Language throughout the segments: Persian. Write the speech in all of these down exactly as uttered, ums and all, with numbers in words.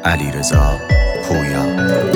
علیرضا پویا.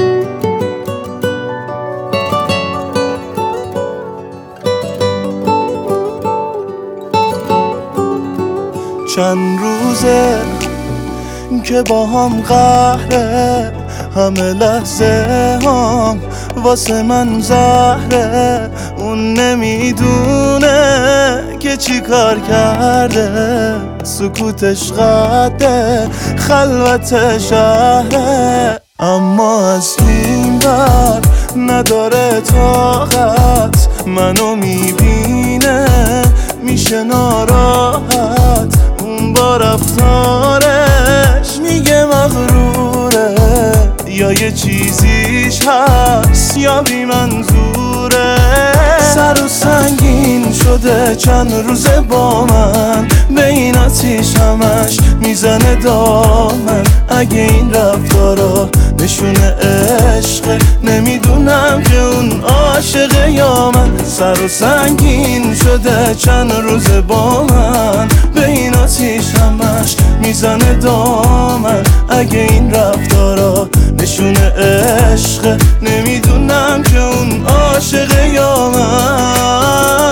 چند روزه که با هم قهره، همه لحظه هم واسه من زهره. اون نمیدونه که چی کار کرده، سکوتش قده خلوت شهره. اما از این بر نداره طاقت، منو میبینه میشه ناراحت. اون با رفتارش میگه مغروره، یا یه چیزیش هست یا بی منظوره. سر و سنگین شده چند روزه با من، به این آتیش همش میزنه دامن. اگه این رفتارا نشونه عشقه، نمیدونم که اون عاشقه یا من. سر و سنگین شده چند روزه با من، به این آتیش همش میزنه دامن. اگه این رفتارا نشونه عشقه، نمیدونم که اون عاشقه یا من.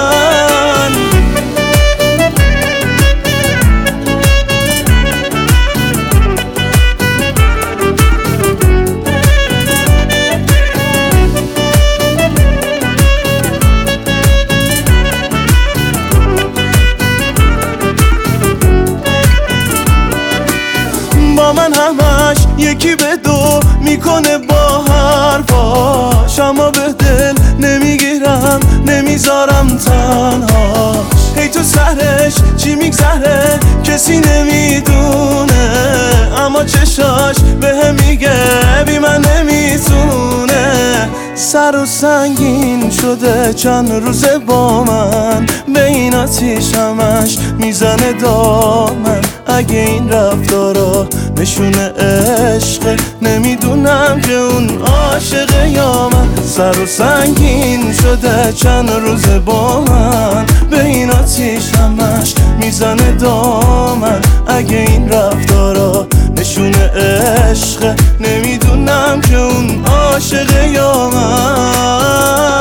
با من همش یکی به دو میکنه با حرفاش، اما به دل نمیگیرم نمیذارم تنهاش. هی تو سرش چی میگذره کسی نمیدونه، اما چشاش به هم میگه بی من نمیتونه. سر و سنگین شده چند روزه با من، به این آتیش همش میزنه دامن. اگه این رفتارا نشونه عشقه، نمیدونم که اون عاشقه یا من. سر و سنگین شده چند روزه با من، به این آتیش همش میزنه دامن. اگه این رفتارا نشونه عشقه، نمیدونم که اون عاشقه یا من.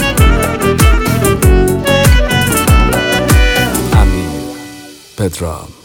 Pedram.